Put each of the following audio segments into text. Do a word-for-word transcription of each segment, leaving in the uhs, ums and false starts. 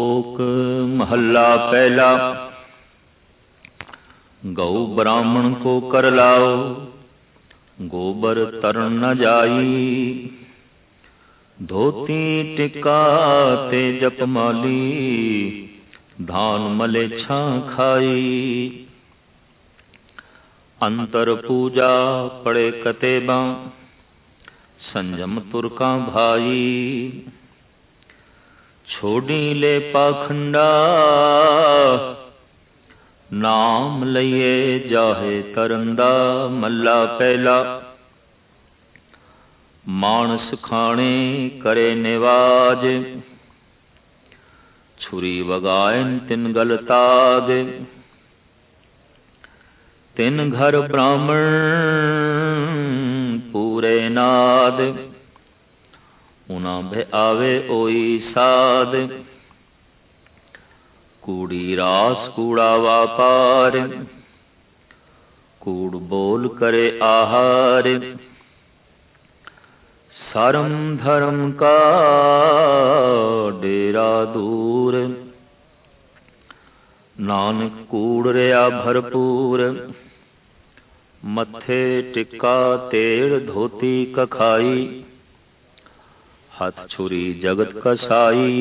ਸ਼ਲੋਕ महला पहला। गौ ब्राह्मण को कर लाओ, गोबर तरन न जाई। धोती टिका ते जपमाली, धान मले छां खाई। अंतर पूजा पड़े कतेबा, संजम तुरका भाई। छोड़ी ले पाखंडा, नाम लइए जाहे तरंदा। मल्ला पहला। मानस खाने करे निवाज, छुरी वगायन तिन गलताद। तिन घर ब्राह्मण पूरे नाद, उना भे आवे ओई साध। कूड़ी रास कूड़ा व्यापार, कूड़ बोल करे आहार। सरम धर्म का डेरा दूर, नानक कूड़ रया भरपूर। मत्थे टिक्का तेड़ धोती कखाई, हाथ छुरी जगत कसाई।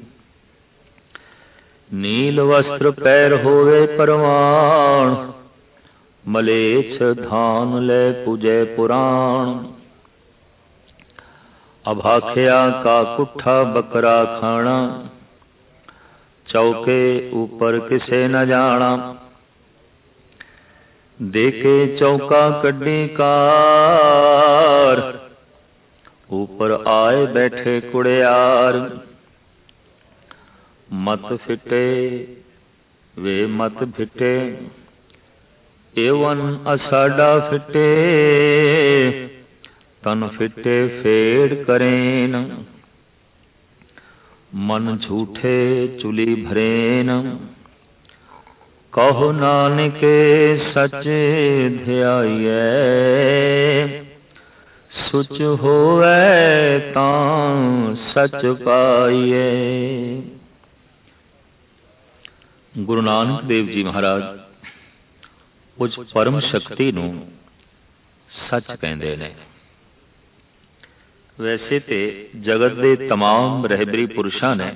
नील वस्त्र पैर होवे परवान, मलेच्छ धान ले पूजे पुराण। अभाख्या का कुट्ठा बकरा खाना, चौके ऊपर किसे न जाना। देखे चौका कड्डी कार, ऊपर आए बैठे कुड़ियार। मत फिटे वे मत फिटे, एवन असाडा फिटे। तन फिटे फेड़ करेन, मन झूठे चुली भरेन। कहो नानके सच ध्याइए, सुच होवे तां सच पाइए। गुरु नानक देव जी महाराज उस परम शक्ति नूं सच कहंदे ने। वैसे ते जगत दे तमाम रहबरी पुरुषां ने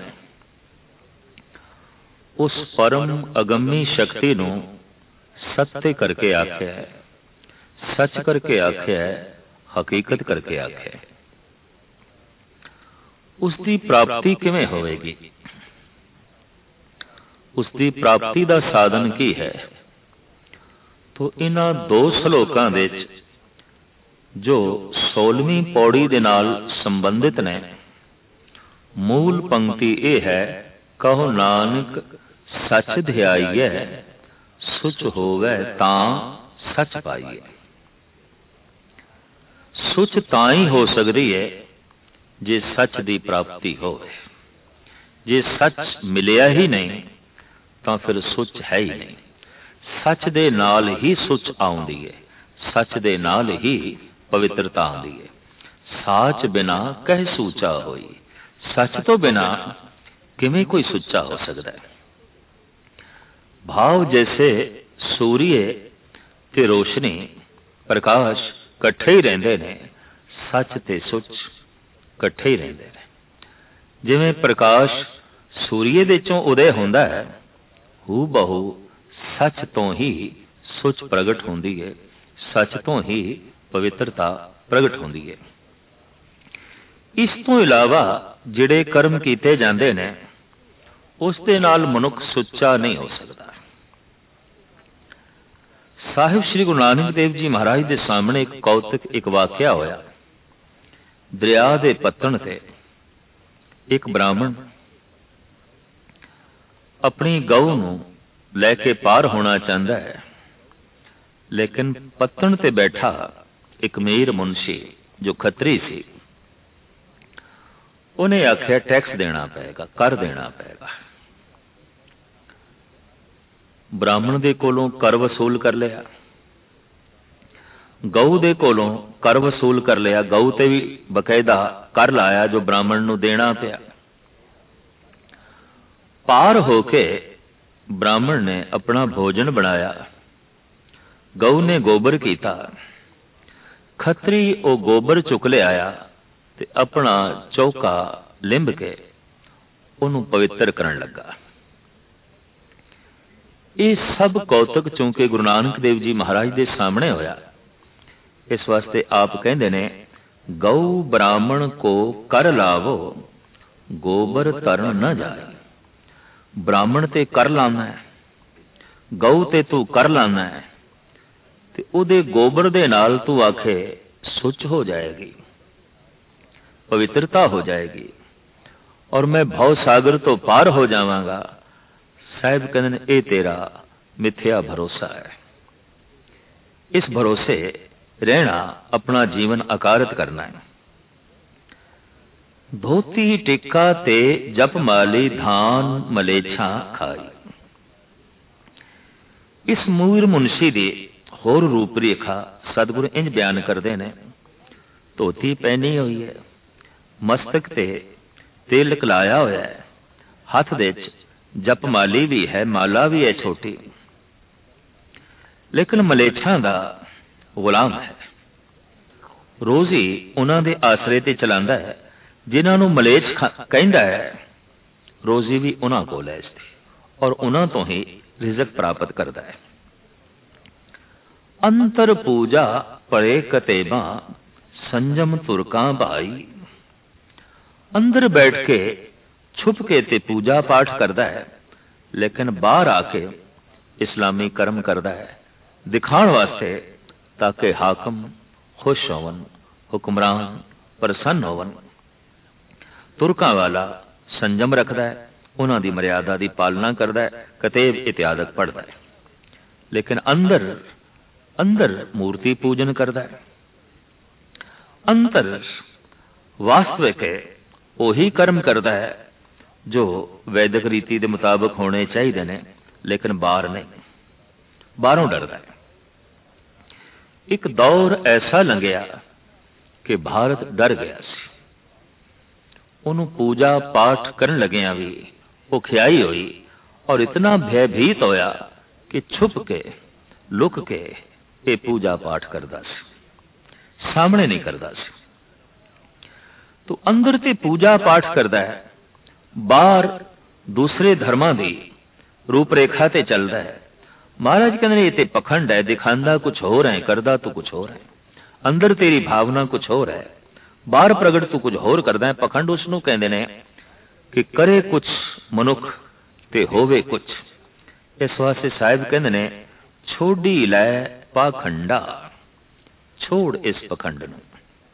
उस परम अगम्मी शक्ति नूं सत्य करके आख्या है, सच करके आख्या है, हकीकत करके आख्या है। उसकी प्राप्ति किवें होवेगी, उसकी प्राप्ति का साधन की है? तो इन्हां दो श्लोकां दे जो सोलहवीं पौड़ी दे नाल संबंधित ने, मूल पंक्ति यह है, कहो नानक सच ध्याइए, सुच होवे तां सच पाइए। सुच तां ही हो सकती है जे सच की प्राप्ति हो। जे सच मिलिया ही नहीं तो फिर सुच है ही नहीं। सच दे नाल ही सुच आउंदी है, सच दे नाल ही पवित्रता आउंदी है। साच बिना कह सूचा होई, सच तो बिना किवें कोई सुच्चा हो सकता है। भाव जैसे सूर्य ते रोशनी प्रकाश कट्ठे ही रहंदे ने, सच ते सुच कट्ठे ही रहंदे ने। जिवें प्रकाश सूर्य दे चों उदय हुंदा है, हू बहु सच तो ही सुच प्रगट होंदी है, सच तो ही पवित्रता प्रगट होंदी है। इस तो इलावा जिहड़े कर्म कीते जांदे ने, उस दे नाल मनुख सुच्चा नहीं हो सकता। साहिब श्री गुरु नानक देव जी महाराज के सामने एक कौतक एक वाकया होया। दरिया दे पत्तन ते एक ब्राह्मण अपनी गऊ नूं लैके पार होना चाहता है, लेकिन पत्तन ते बैठा एक मीर मुंशी जो खत्री सी, उन्हें आख्या टैक्स देना पेगा, कर देना पेगा। ब्राह्मण दे कोलों कर वसूल कर लिया, गऊ दे कोलों कर वसूल कर लिया, गऊ ते भी बकायदा कर लाया जो ब्राह्मण नूं देना पिया। पार होके ब्राह्मण ने अपना भोजन बनाया, गऊ ने गोबर कीता, खत्री वो गोबर चुक ले आया ते अपना चौका लिंब के उन्होंने पवित्र करन लगा। ये सब कौतक चूंकि गुरु नानक देव जी महाराज के सामने होया, इस वास्ते आप कहते ने गऊ ब्राह्मण को कर लावो गोबर तरन न जाए। ब्राह्मण ते कर लाना है, गऊ ते तू कर लाना है, ते उहदे गोबर दे नाल तू आखे सुच हो जाएगी, पवित्रता हो जाएगी और मैं भव सागर तो पार हो जावांगा। साहिब कहते ये तेरा मिथ्या भरोसा है। इस भरोसे रहना अपना जीवन अकारत करना है। धोती टिक्का ते जप माली धान मलेछा खाई। इस मूर मुंशी दी होर रूप रेखा सतगुरु इंज बयान करते हैं। धोती पहनी हुई है, मस्तक ते तिलक लाया होया है, हाथ दे जप माली भी है, माला भी है छोटी, लेकिन मलेछा दा गुलाम है। रोज ही उन्हां दे आसरे ते चलांदा है। जिन्हां नूं मलेछ कहंदा है रोजी भी उन्हां कोल है और उन्हां तो ही रिजक प्राप्त करता है। अंतर पूजा पड़े कतेबा संजम तुरका भाई। अंदर बैठ के छुप के ते पूजा पाठ करता है, लेकिन बाहर आके इस्लामी कर्म करता है दिखाण वास्ते, ताकि हाकम खुश होवन, हुक्मरान प्रसन्न होवन। तुरका वाला संजम रखता है, उन्हां दी मर्यादा की पालना करता है, कतेब इत्यादक पढ़ता है, लेकिन अंदर अंदर मूर्ति पूजन करता है। अंतर वास्तविक वही कर्म करता है जो वैदिक रीति के मुताबिक होने चाहिए ने, लेकिन बाहर नहीं, बाहरों डरता है। एक दौर ऐसा लंघिया कि भारत डर गया सी। उन्हों पूजा पाठ करन लगिया भी औखियाई हुई और इतना भयभीत होया कि छुप के लुक के ये पूजा पाठ करता सी, सामने नहीं करता सी। तो अंदर ते पूजा पाठ करता है, बाहर दूसरे धर्मां दी रूपरेखा ते चलता है। महाराज कहते ये ते पखंड है, दिखांदा कुछ हो रहा है, करदा तो कुछ हो रहा है। अंदर तेरी भावना कुछ हो रहा है, बाहर प्रगट तू कुछ होर करदा है। पखंड उसनूं कहंदे ने कि करे कुछ मनुख ते होवे कुछ। इस वास्ते साहिब कहंदे ने छोड़ी लै पाखंडा, छोड़ इस पखंड नूं,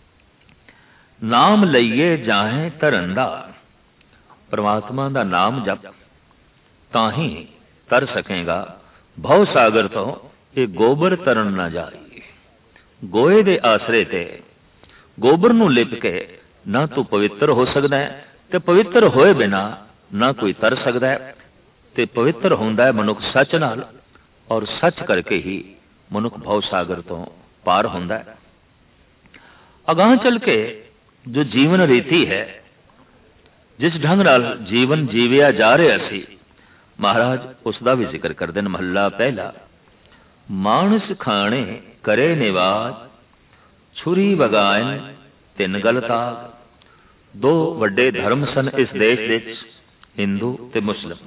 नाम लईए जाहे तरंदा। परमात्मा दा नाम जप तां ही तर सकेगा। भव सागर तो ये गोबर तरन ना जाए। गोए दे आसरे ते गोबर नूं लिप के ना तू पवित्र हो सकदा है, ते पवित्र होए बिना ना कोई तर सकदा है। ते पवित्र हुंदा है मनुख सच नाल, और सच करके ही मनुख भव सागर तो पार हुंदा है। अगां चल के जो जीवन रीति है, जिस ढंग नाल जीवन जीविया जा रहा सी, महाराज उसका भी जिक्र करते हैं। महला पहला, मानस खाने करे निवाज, छुरी वगायन तिन गलता। दो वड्डे धर्म सन इस देश विच, हिंदू ते मुस्लिम।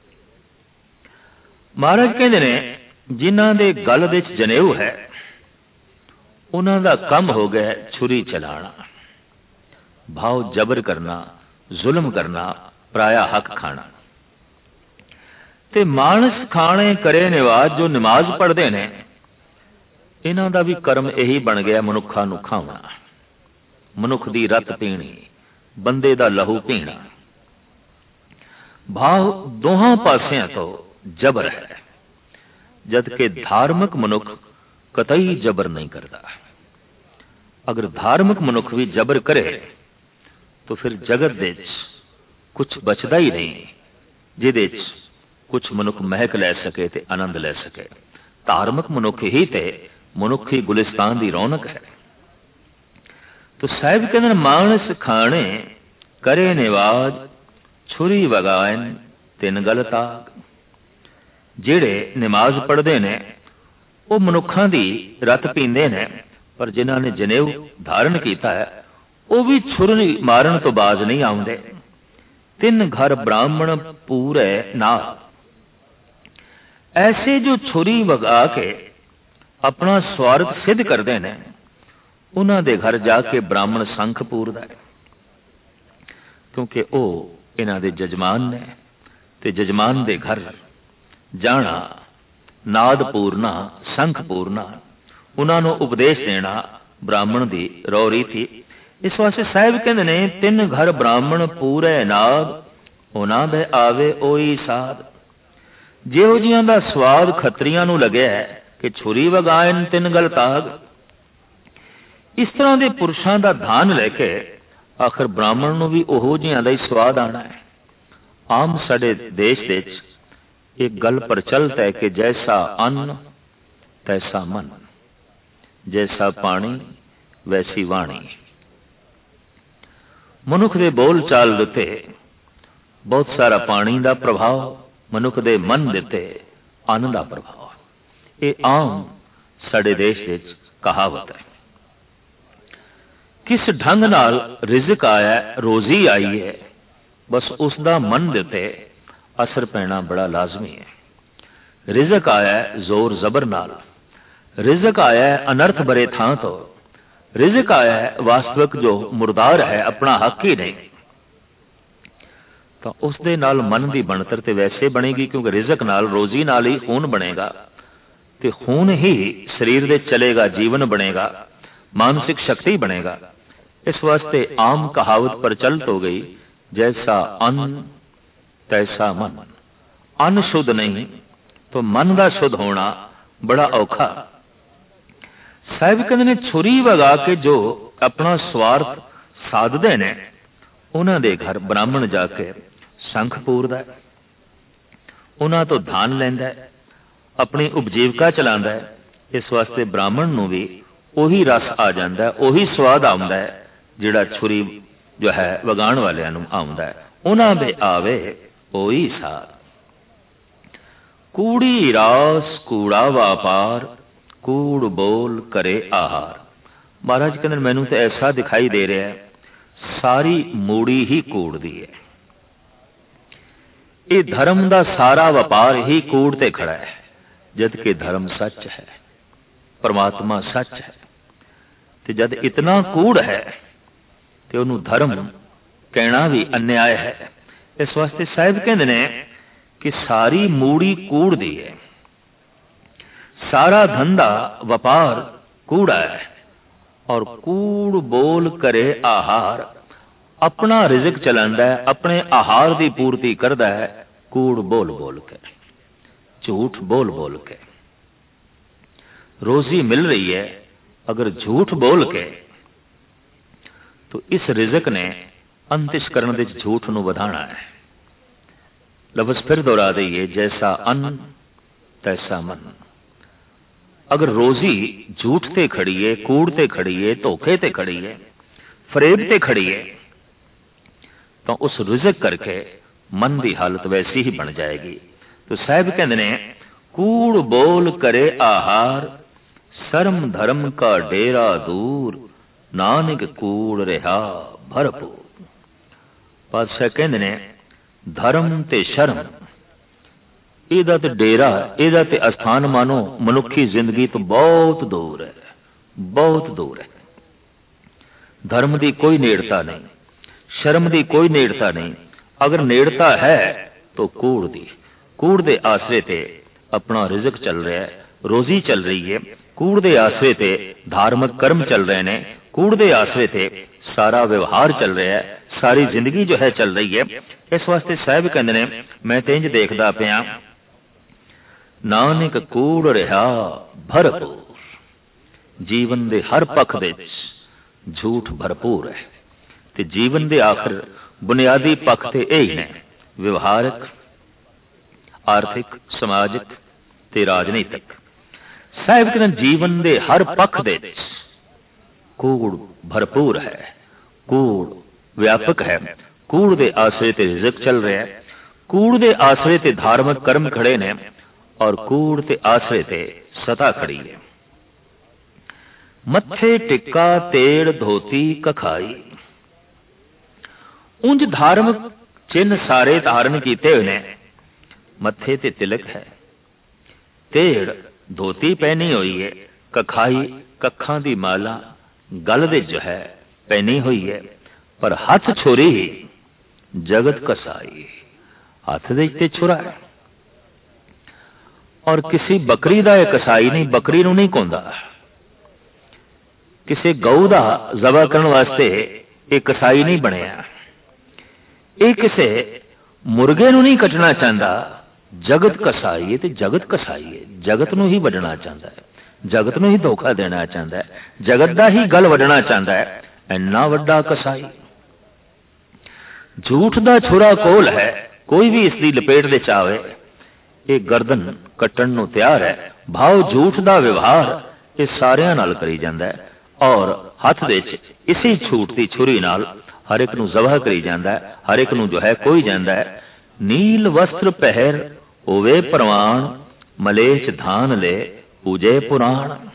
महाराज कहते ने जिन्हां दे गल विच जनेऊ है, उन्हां दा कम हो गया छुरी चलाना, भाव जबर करना, जुल्म करना, पराया हक खाना। ते मानस खाने करे निवाज, जो नमाज पढ़ते ने, इन्हां दा भी कर्म यही बन गया मनुखा नूं खाना, मनुख दी रत पीनी, बंदे दा लहू पीना। भाव दोहां पासियां तो जबर है, जबकि धार्मिक मनुख कतई जबर नहीं करता। अगर धार्मिक मनुख भी जबर करे तो फिर जगत दे कुछ बचता ही नहीं, जिहदे कुछ मनुख महक लै सके ते आनंद लै सके। धार्मिक मनुख ही ते मनुखी गुलिस्तान की रौनक है। तो साहिब कहते मानस खाने करे निवाज, छुरी वगायन तिन गल ताग। जिहड़े नमाज पढ़ते ने वो मनुखों की रत पींदे ने, पर जिन्हों ने जनेऊ धारण किया है वो भी छुरी मारन तो बाज नहीं आउंदे। तिन घर ब्राह्मण पूरे ना। ऐसे जो छुरी वगा के अपना स्वार्थ सिद्ध करते हैं, उन्हों के घर जाके ब्राह्मण संख पूरदा है, क्योंकि वो इन्हां दे जजमान ने। ते जजमान दे घर जाना, नाद पूरना, संख पूरना, उन्होंने उपदेश देना ब्राह्मण की रौरी थी। इस वास्ते साहिब कहते ने तिन घर ब्राह्मण पूरे नाद, उन्हां दे आवे ओई साध। जिहो जिहां दा स्वाद खत्रियां नूं लग्या है कि छुरी वगायन तिन गल ताग, इस तरह के पुरुषों का धान लैके आखिर ब्राह्मण नूं भी ओहो जिहां दा ही स्वाद आना है। आम साडे देश दे एक गल प्रचलित है कि जैसा अन्न तैसा मन, जैसा पानी वैसी वाणी। मनुख दे बोल चाल उत्ते बहुत सारा पानी का प्रभाव, मनुख दे मन उत्ते अन्न का प्रभाव। ये आम साडे देश विच कहावत है। किस ढंग नाल रिजक आया, रोजी आई है, बस उसका मन दे उत्ते असर पैना बड़ा लाजमी है। रिजक आया जोर जबर नाल, रिजक आया अनर्थ भरे थां तो, रिजक आया वास्तविक जो मुर्दार है अपना हक ही नहीं, तो उस दे नाल मन की बनतर तो वैसे बनेगी, क्योंकि रिजक नाल रोजी नाल ही खून बनेगा, तो खून ही शरीर दे चलेगा, जीवन बनेगा, मानसिक शक्ति बनेगा। इस वास्ते आम कहावत प्रचलित हो गई, जैसा अन्न तैसा मन। अन्न शुद्ध नहीं तो मन का शुद्ध होना बड़ा औखा। साहिब कहते ने छुरी वगा के जो अपना स्वार्थ साधते ने, उन्हों के घर ब्राह्मण जाके संख पूरदा है, उन्हों तो धान लैंदा है, अपनी उपजीविका चलांदा है। इस वास्ते ब्राह्मण नूं भी उही रस आ जाता है, उही स्वाद आउंदा है जिहड़ा छुरी जो है वगाण वालियां नूं आउंदा है। उन्हां दे आवे ओही साध। कूड़ी रास कूड़ा व्यापार, कूड़ बोल करे आहार। महाराज कहते मैनू तो ऐसा दिखाई दे रहा है सारी मूड़ी ही कूड़ दी है। ये धर्म का सारा व्यापार ही कूड़ ते खड़ा है, जबकि धर्म सच है, परमात्मा सच है। तो जब इतना कूड़ है तो उन्होंने धर्म कहना भी अन्याय है। इस वास्ते साहिब कहते ने कि सारी मूड़ी कूड़ दी है, सारा धंधा व्यापार कूड़ा है, और कूड़ बोल करे आहार। अपना रिजक चलांदा है, अपने आहार की पूर्ति करता है कूड़ बोल बोल के, झूठ बोल बोल के। रोजी मिल रही है अगर झूठ बोल के, तो इस रिजक ने अंतिशकरण दे झूठ नूं वधाना है। लफ्ज़ फिर दोहरा दईए, जैसा अन्न तैसा मन। अगर रोजी झूठ ते खड़ी है, कूड़ ते खड़ी है, धोखे ते खड़ी है, फरेब ते खड़ी है, तो उस रिजक करके मन की हालत वैसी ही बन जाएगी। तो साहिब कहते ने कूड़ बोल करे आहार, शर्म धर्म का डेरा दूर, नानक कूड़ रहा भरपूर। पातशाह कहते ने धर्म ते शर्म इहदा ते डेरा, इहदा ते अस्थान मानो मनुखी जिंदगी तो बहुत दूर है, बहुत दूर है। धर्म की कोई नेड़ता नहीं, शर्म की कोई नेड़ता नहीं। अगर नेड़ता है तो कूड़ दी, कूड़ दे आसरे ते अपना रिजक चल रहा है, रोजी चल रही है, कूड़ दे आसरे ते धार्मिक कर्म चल रहे हैं, कूड़ दे आसरे ते सारा व्यवहार चल रहा है, सारी जिंदगी जो है चल रही है। इस वास्ते साहिब कहते ने मैं तो इंज देखदा पिया, नानक कूड़ रहा भरपूर। जीवन दे हर पक्ष दे झूठ भरपूर है, ते जीवन दे आखिर बुनियादी पक्ष ते यही ने, व्यवहारिक, आर्थिक, समाजिक ते राजनीतिक। साहिब कहते जीवन दे हर पक्ष दे कूड़ भरपूर है, कूड़ व्यापक है, कूड़ दे आसरे ते रिजक चल रहा है, कूड़ दे आसरे ते धार्मिक कर्म खड़े ने और कूड़ ते आसरे ते सता खड़ी है। मत्थे टिक्का तेड़ धोती कखाई, उंज धार्मिक चिन्ह सारे धारण किए हुए ने। मत्थे ते तिलक है, तेड़ धोती पहनी हुई है, कखाई कखां दी माला गल दे जो है पहनी हुई है, पर हाथ छुरी जगत कसाई, हाथ दे ते छुरा है। और किसी बकरी दा कसाई नहीं, बकरी नूं नहीं कोंदा। किसी गऊ दा ज़बह करन वास्ते एक कसाई नहीं बनिया। ये किसी मुर्गे नूं नहीं कटना चाहता, जगत कसाई है ते जगत कसाई है, जगत नूं ही वडना चाहता है, जगत नूं ही धोखा देना चाहता है, जगत दा ही गल वडना चाहता है। इन्ना वड्डा कसाई, झूठ दा छुरा कोल है, कोई भी इसकी लपेट दे चावे ये गर्दन कट्टण नूं तैयार है। भाव झूठ दा व्यवहार ये सारियां नाल करी जांदा है और हथ दे इसी झूठ दी छुरी नाल हर एक नूं ज़बह करी जांदा है, हर एक नूं जो है कोई जांदा है। नील वस्त्र पहर होवे परवान, मलेच धान ले पूजे पुराण।